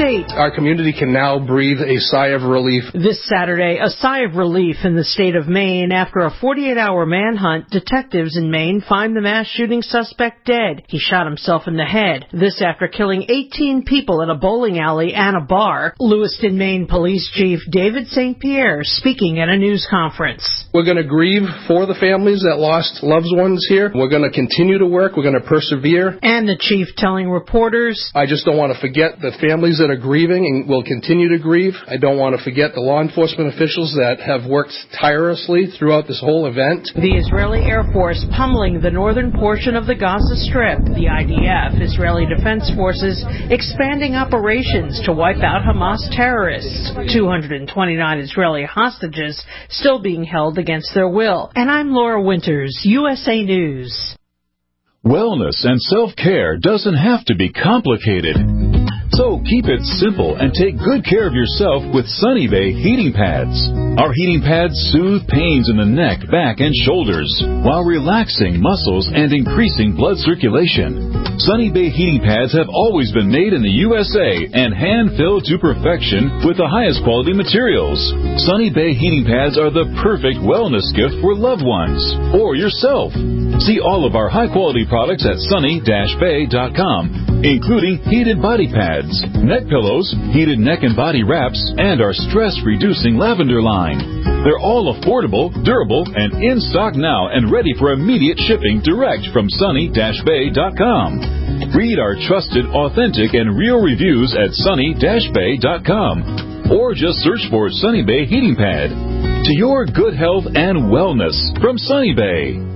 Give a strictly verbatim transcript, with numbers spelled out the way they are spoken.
state. Our community can now breathe a sigh of relief. This Saturday, a sigh of relief in the state of Maine after a forty-eight hour manhunt. Detectives in Maine find the mass shooting suspect dead. He shot himself in the head. This after killing eighteen people in a bowling alley and a bar. Lewiston, Maine Police Chief David Saint Pierre speaking at a news conference. We're going to grieve for the families that lost loved ones here. We're going to continue to work. We're going to persevere. And the chief telling reporters, I just don't want to forget the families that are grieving and will continue to grieve. I don't want to forget the law enforcement officials that have worked tirelessly throughout this whole event. The Israeli Air Force pummeling the northern portion of the Gaza Strip. The I D F, Israeli Defense Forces, expanding operations to wipe out Hamas terrorists. two hundred twenty-nine Israeli hostages still being held against their will. And I'm Laura Winters, U S A News. Wellness and self-care doesn't have to be complicated. So keep it simple and take good care of yourself with Sunny Bay heating pads. Our heating pads soothe pains in the neck, back, and shoulders while relaxing muscles and increasing blood circulation. Sunny Bay heating pads have always been made in the U S A and hand-filled to perfection with the highest quality materials. Sunny Bay heating pads are the perfect wellness gift for loved ones or yourself. See all of our high-quality products at sunny dash bay dot com, including heated body pads, neck pillows, heated neck and body wraps, and our stress-reducing lavender line. They're all affordable, durable, and in stock now and ready for immediate shipping direct from sunny dash bay dot com. Read our trusted, authentic, and real reviews at sunny dash bay dot com or just search for Sunny Bay Heating Pad. To your good health and wellness from Sunny Bay.